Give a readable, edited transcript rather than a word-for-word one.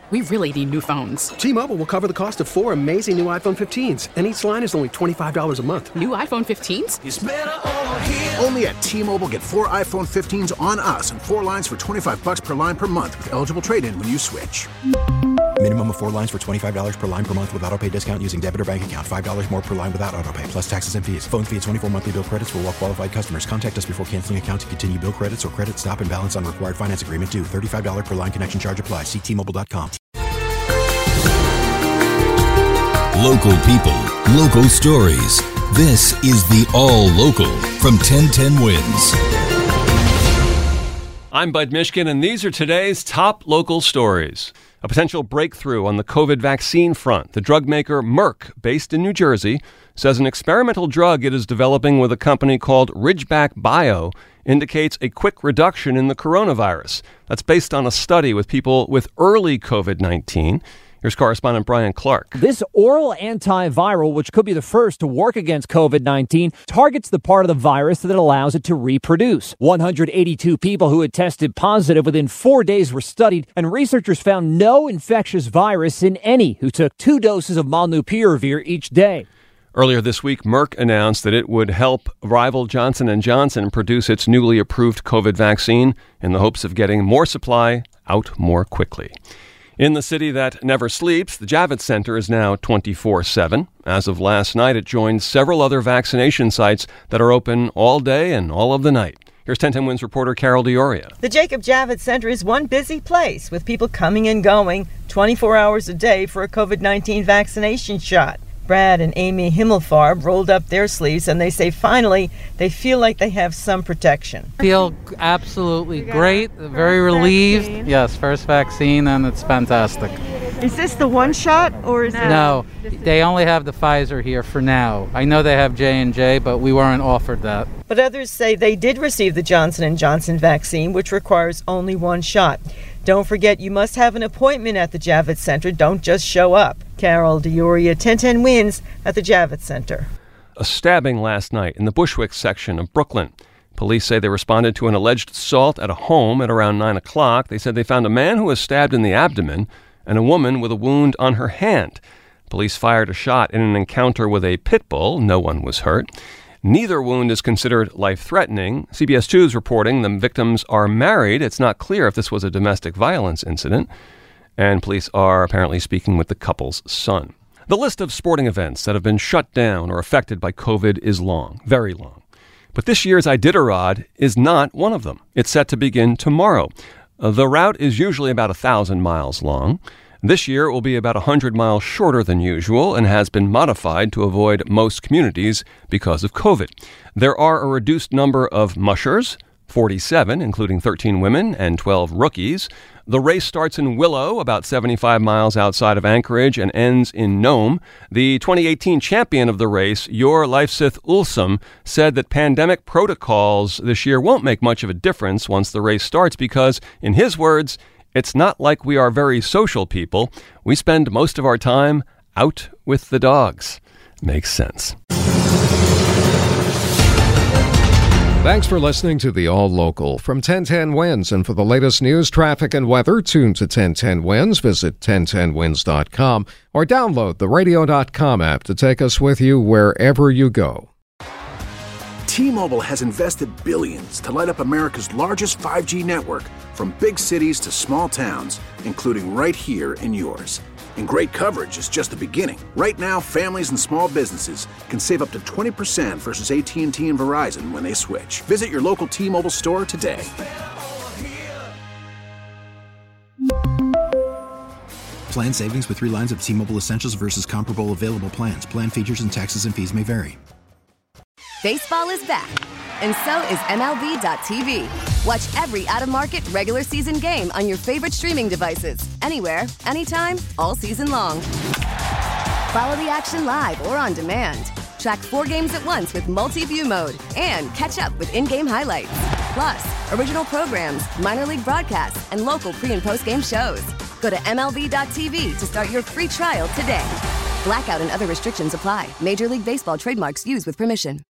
We really need new phones. T-Mobile will cover the cost of 4 amazing new iPhone 15s, and each line is only $25 a month. New iPhone 15s? It's better over here. Only at T-Mobile, get 4 iPhone 15s on us and 4 lines for $25 per line per month with eligible trade-in when you switch. Minimum of 4 lines for $25 per line per month with autopay discount using debit or bank account. $5 more per line without autopay, plus taxes and fees. Phone fee at 24 monthly bill credits for well-qualified customers. Contact us before canceling account to continue bill credits or credit stop and balance on required finance agreement due. $35 per line connection charge applies. See T-Mobile.com. Local people, local stories. This is the All Local from 1010 Wins. I'm Bud Mishkin, and these are today's top local stories. A potential breakthrough on the COVID vaccine front. The drug maker Merck, based in New Jersey, says an experimental drug it is developing with a company called Ridgeback Bio indicates a quick reduction in the coronavirus. That's based on a study with people with early COVID-19. Here's correspondent Brian Clark. This oral antiviral, which could be the first to work against COVID-19, targets the part of the virus that allows it to reproduce. 182 people who had tested positive within 4 days were studied, and researchers found no infectious virus in any who took 2 doses of molnupiravir each day. Earlier this week, Merck announced that it would help rival Johnson & Johnson produce its newly approved COVID vaccine in the hopes of getting more supply out more quickly. In the city that never sleeps, the Javits Center is now 24/7. As of last night, it joined several other vaccination sites that are open all day and all of the night. Here's 1010 Wins reporter Carol D'Ioria. The Jacob Javits Center is one busy place with people coming and going 24 hours a day for a COVID-19 vaccination shot. Brad and Amy Himmelfarb rolled up their sleeves and they say finally they feel like they have some protection. Feel absolutely great, very relieved. Vaccine. Yes, first vaccine, and it's fantastic. Is this the one shot or is No, they only have the Pfizer here for now. I know they have J&J, but we weren't offered that. But others say they did receive the Johnson & Johnson vaccine, which requires only one shot. Don't forget, you must have an appointment at the Javits Center. Don't just show up. Carol D'Ioria, 1010 Wins at the Javits Center. A stabbing last night in the Bushwick section of Brooklyn. Police say they responded to an alleged assault at a home at around 9 o'clock. They said they found a man who was stabbed in the abdomen and a woman with a wound on her hand. Police fired a shot in an encounter with a pit bull. No one was hurt. Neither wound is considered life-threatening. CBS 2 is reporting the victims are married. It's not clear if this was a domestic violence incident. And police are apparently speaking with the couple's son. The list of sporting events that have been shut down or affected by COVID is long, very long. But this year's Iditarod is not one of them. It's set to begin tomorrow. The route is usually about 1,000 miles long. This year it will be about 100 miles shorter than usual and has been modified to avoid most communities because of COVID. There are a reduced number of mushers, 47, including 13 women and 12 rookies. The race starts in Willow, about 75 miles outside of Anchorage, and ends in Nome. The 2018 champion of the race, Yor Leifsith Ulsum, said that pandemic protocols this year won't make much of a difference once the race starts because, in his words, it's not like we are very social people. We spend most of our time out with the dogs. Makes sense. Thanks for listening to the All Local from 1010 Wins. And for the latest news, traffic, and weather, tune to 1010 Wins. Visit 1010wins.com or download the radio.com app to take us with you wherever you go. T-Mobile has invested billions to light up America's largest 5G network, from big cities to small towns, including right here in yours. And great coverage is just the beginning. Right now, families and small businesses can save up to 20% versus AT&T and Verizon when they switch. Visit your local T-Mobile store today. Plan savings with 3 lines of T-Mobile Essentials versus comparable available plans. Plan features and taxes and fees may vary. Baseball is back, and so is MLB.tv. Watch every out-of-market regular season game on your favorite streaming devices, anywhere, anytime, all season long. Follow the action live or on demand. Track 4 games at once with multi-view mode and catch up with in-game highlights. Plus, original programs, minor league broadcasts, and local pre- and post-game shows. Go to MLB.tv to start your free trial today. Blackout and other restrictions apply. Major League Baseball trademarks used with permission.